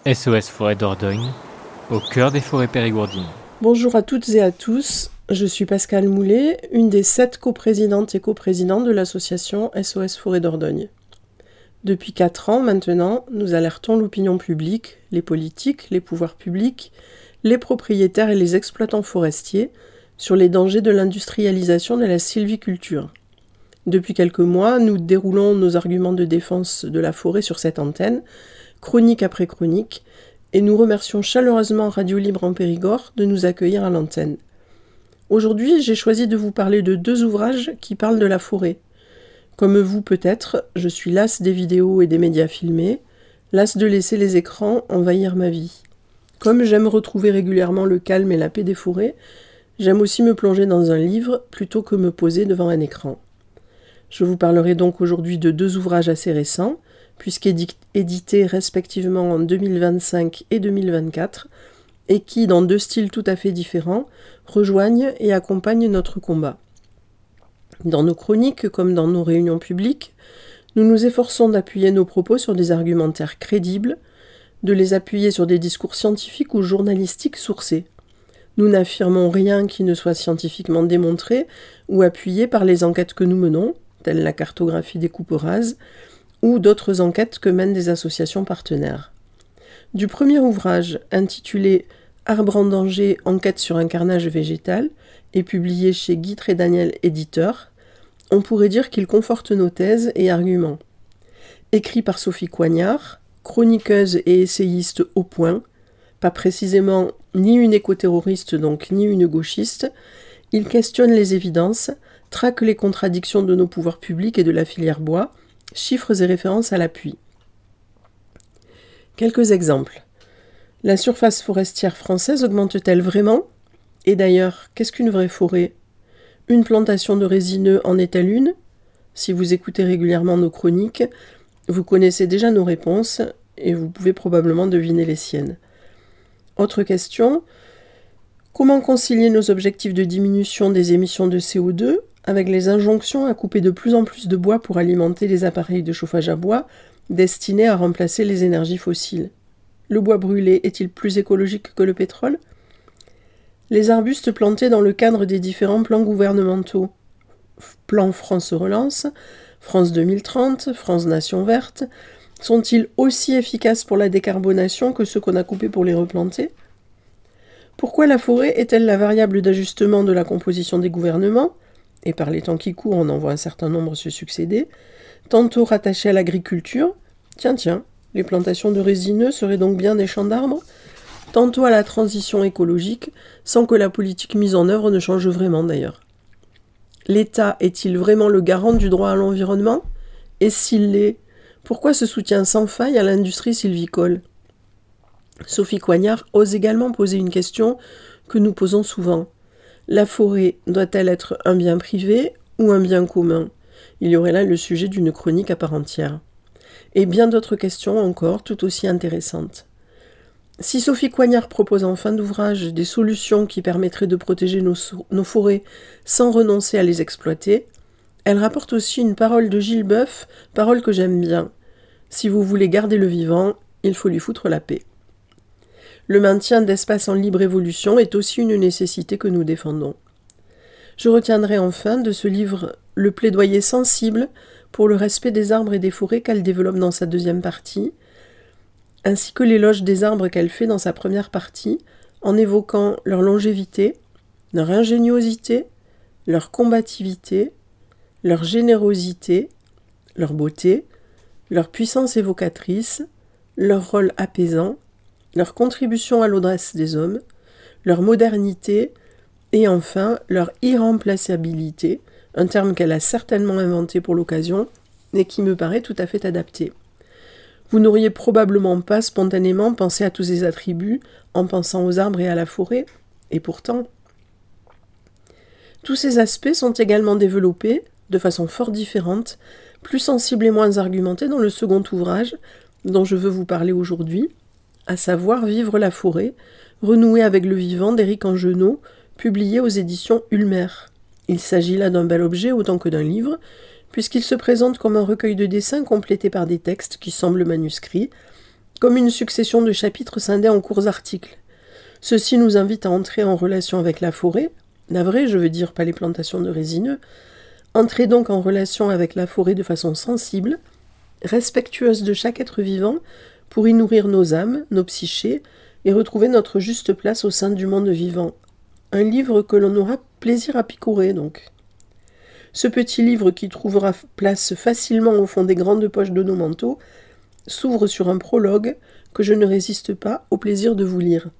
SOS Forêt Dordogne, au cœur des forêts périgourdines. Bonjour à toutes et à tous, je suis Pascale Moulet, une des 7 coprésidentes et coprésidents de l'association SOS Forêt Dordogne. Depuis 4 ans maintenant, nous alertons l'opinion publique, les politiques, les pouvoirs publics, les propriétaires et les exploitants forestiers sur les dangers de l'industrialisation de la sylviculture. Depuis quelques mois, nous déroulons nos arguments de défense de la forêt sur cette antenne, chronique après chronique, et nous remercions chaleureusement Radio Libre en Périgord de nous accueillir à l'antenne. Aujourd'hui, j'ai choisi de vous parler de 2 ouvrages qui parlent de la forêt. Comme vous peut-être, je suis lasse des vidéos et des médias filmés, lasse de laisser les écrans envahir ma vie. Comme j'aime retrouver régulièrement le calme et la paix des forêts, j'aime aussi me plonger dans un livre plutôt que me poser devant un écran. Je vous parlerai donc aujourd'hui de 2 ouvrages assez récents, puisqu'édités respectivement en 2025 et 2024, et qui, dans 2 styles tout à fait différents, rejoignent et accompagnent notre combat. Dans nos chroniques, comme dans nos réunions publiques, nous nous efforçons d'appuyer nos propos sur des argumentaires crédibles, de les appuyer sur des discours scientifiques ou journalistiques sourcés. Nous n'affirmons rien qui ne soit scientifiquement démontré ou appuyé par les enquêtes que nous menons, telles la cartographie des coupes rases, ou d'autres enquêtes que mènent des associations partenaires. Du premier ouvrage, intitulé « Arbre en danger, enquête sur un carnage végétal » et publié chez Guy Trédaniel éditeur, on pourrait dire qu'il conforte nos thèses et arguments. Écrit par Sophie Coignard, chroniqueuse et essayiste au point, pas précisément ni une écoterroriste donc ni une gauchiste, il questionne les évidences, traque les contradictions de nos pouvoirs publics et de la filière bois, chiffres et références à l'appui. Quelques exemples. La surface forestière française augmente-t-elle vraiment ? Et d'ailleurs, qu'est-ce qu'une vraie forêt ? Une plantation de résineux en est-elle une ? Si vous écoutez régulièrement nos chroniques, vous connaissez déjà nos réponses et vous pouvez probablement deviner les siennes. Autre question, comment concilier nos objectifs de diminution des émissions de CO2 avec les injonctions à couper de plus en plus de bois pour alimenter les appareils de chauffage à bois destinés à remplacer les énergies fossiles ? Le bois brûlé est-il plus écologique que le pétrole ? Les arbustes plantés dans le cadre des différents plans gouvernementaux, Plan France Relance, France 2030, France Nation Verte, sont-ils aussi efficaces pour la décarbonation que ceux qu'on a coupés pour les replanter ? Pourquoi la forêt est-elle la variable d'ajustement de la composition des gouvernements ? Et par les temps qui courent, on en voit un certain nombre se succéder, tantôt rattachés à l'agriculture, tiens, les plantations de résineux seraient donc bien des champs d'arbres, tantôt à la transition écologique, sans que la politique mise en œuvre ne change vraiment d'ailleurs. L'État est-il vraiment le garant du droit à l'environnement ? Et s'il l'est, pourquoi ce soutien sans faille à l'industrie sylvicole ? Sophie Coignard ose également poser une question que nous posons souvent. La forêt doit-elle être un bien privé ou un bien commun ? Il y aurait là le sujet d'une chronique à part entière. Et bien d'autres questions encore tout aussi intéressantes. Si Sophie Coignard propose en fin d'ouvrage des solutions qui permettraient de protéger nos forêts sans renoncer à les exploiter, elle rapporte aussi une parole de Gilles Boeuf, parole que j'aime bien. Si vous voulez garder le vivant, il faut lui foutre la paix. Le maintien d'espaces en libre évolution est aussi une nécessité que nous défendons. Je retiendrai enfin de ce livre le plaidoyer sensible pour le respect des arbres et des forêts qu'elle développe dans sa 2e partie, ainsi que l'éloge des arbres qu'elle fait dans sa première partie, en évoquant leur longévité, leur ingéniosité, leur combativité, leur générosité, leur beauté, leur puissance évocatrice, leur rôle apaisant, leur contribution à l'audace des hommes, leur modernité et enfin leur irremplaçabilité, un terme qu'elle a certainement inventé pour l'occasion et qui me paraît tout à fait adapté. Vous n'auriez probablement pas spontanément pensé à tous ces attributs en pensant aux arbres et à la forêt, et pourtant. Tous ces aspects sont également développés, de façon fort différente, plus sensible et moins argumentée dans le second ouvrage dont je veux vous parler aujourd'hui, à savoir Vivre la forêt, renouer avec le vivant d'Éric Angenot, publié aux éditions Ulmer. Il s'agit là d'un bel objet autant que d'un livre, puisqu'il se présente comme un recueil de dessins complété par des textes qui semblent manuscrits, comme une succession de chapitres scindés en courts articles. Ceci nous invite à entrer en relation avec la forêt, la vraie, je veux dire, pas les plantations de résineux, entrer donc en relation avec la forêt de façon sensible, respectueuse de chaque être vivant, pour y nourrir nos âmes, nos psychés, et retrouver notre juste place au sein du monde vivant. Un livre que l'on aura plaisir à picorer, donc. Ce petit livre qui trouvera place facilement au fond des grandes poches de nos manteaux s'ouvre sur un prologue que je ne résiste pas au plaisir de vous lire.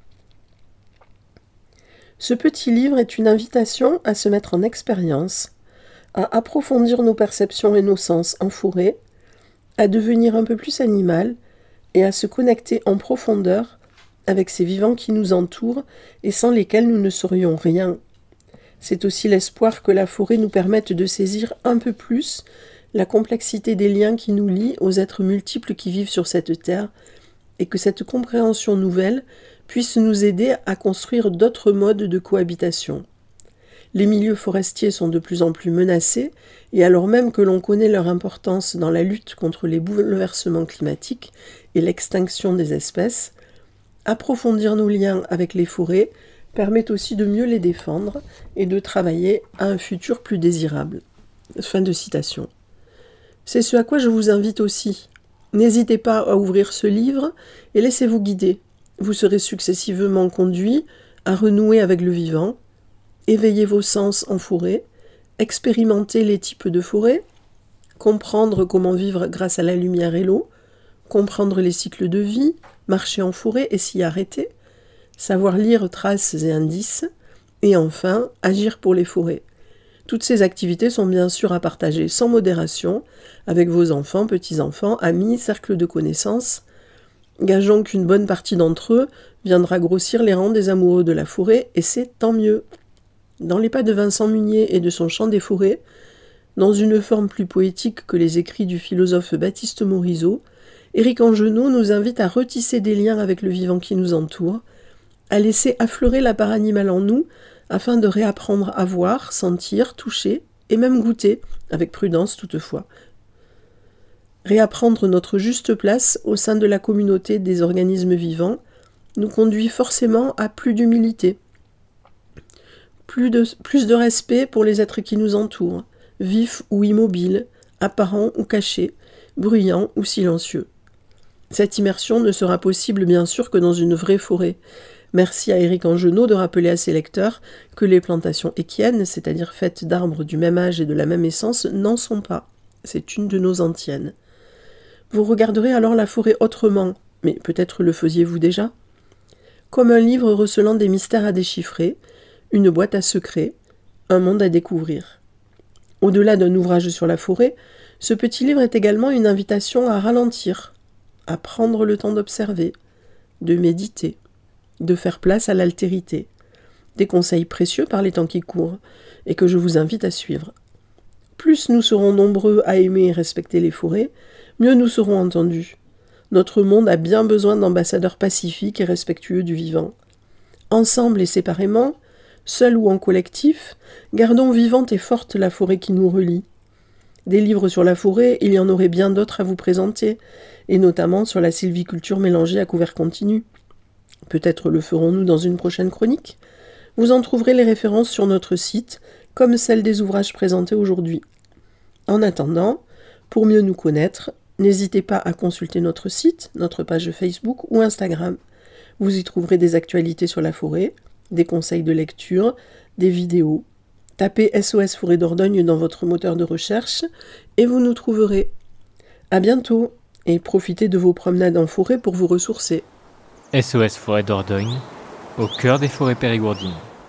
Ce petit livre est une invitation à se mettre en expérience, à approfondir nos perceptions et nos sens en forêt, à devenir un peu plus animal et à se connecter en profondeur avec ces vivants qui nous entourent et sans lesquels nous ne serions rien. C'est aussi l'espoir que la forêt nous permette de saisir un peu plus la complexité des liens qui nous lient aux êtres multiples qui vivent sur cette terre et que cette compréhension nouvelle puisse nous aider à construire d'autres modes de cohabitation. Les milieux forestiers sont de plus en plus menacés et alors même que l'on connaît leur importance dans la lutte contre les bouleversements climatiques et l'extinction des espèces, approfondir nos liens avec les forêts permet aussi de mieux les défendre et de travailler à un futur plus désirable. Fin de citation. C'est ce à quoi je vous invite aussi. N'hésitez pas à ouvrir ce livre et laissez-vous guider. Vous serez successivement conduit à renouer avec le vivant, éveiller vos sens en forêt, expérimenter les types de forêt, comprendre comment vivre grâce à la lumière et l'eau, comprendre les cycles de vie, marcher en forêt et s'y arrêter, savoir lire traces et indices, et enfin agir pour les forêts. Toutes ces activités sont bien sûr à partager sans modération avec vos enfants, petits-enfants, amis, cercles de connaissances. Gageons qu'une bonne partie d'entre eux viendra grossir les rangs des amoureux de la forêt, et c'est tant mieux. Dans les pas de Vincent Munier et de son chant des forêts, dans une forme plus poétique que les écrits du philosophe Baptiste Morisot, Éric Angenot nous invite à retisser des liens avec le vivant qui nous entoure, à laisser affleurer la part animale en nous, afin de réapprendre à voir, sentir, toucher et même goûter, avec prudence toutefois. Réapprendre notre juste place au sein de la communauté des organismes vivants nous conduit forcément à plus d'humilité, plus de respect pour les êtres qui nous entourent, vifs ou immobiles, apparents ou cachés, bruyants ou silencieux. Cette immersion ne sera possible bien sûr que dans une vraie forêt. Merci à Éric Angenot de rappeler à ses lecteurs que les plantations équiennes, c'est-à-dire faites d'arbres du même âge et de la même essence, n'en sont pas. C'est une de nos antiennes. Vous regarderez alors la forêt autrement, mais peut-être le faisiez-vous déjà, comme un livre recelant des mystères à déchiffrer, une boîte à secrets, un monde à découvrir. Au-delà d'un ouvrage sur la forêt, ce petit livre est également une invitation à ralentir, à prendre le temps d'observer, de méditer, de faire place à l'altérité. Des conseils précieux par les temps qui courent, et que je vous invite à suivre. Plus nous serons nombreux à aimer et respecter les forêts, mieux nous serons entendus. Notre monde a bien besoin d'ambassadeurs pacifiques et respectueux du vivant. Ensemble et séparément, seuls ou en collectif, gardons vivante et forte la forêt qui nous relie. Des livres sur la forêt, il y en aurait bien d'autres à vous présenter, et notamment sur la sylviculture mélangée à couvert continu. Peut-être le ferons-nous dans une prochaine chronique. Vous en trouverez les références sur notre site, comme celles des ouvrages présentés aujourd'hui. En attendant, pour mieux nous connaître, n'hésitez pas à consulter notre site, notre page Facebook ou Instagram. Vous y trouverez des actualités sur la forêt, des conseils de lecture, des vidéos. Tapez SOS Forêt Dordogne dans votre moteur de recherche et vous nous trouverez. À bientôt et profitez de vos promenades en forêt pour vous ressourcer. SOS Forêt Dordogne, au cœur des forêts périgourdines.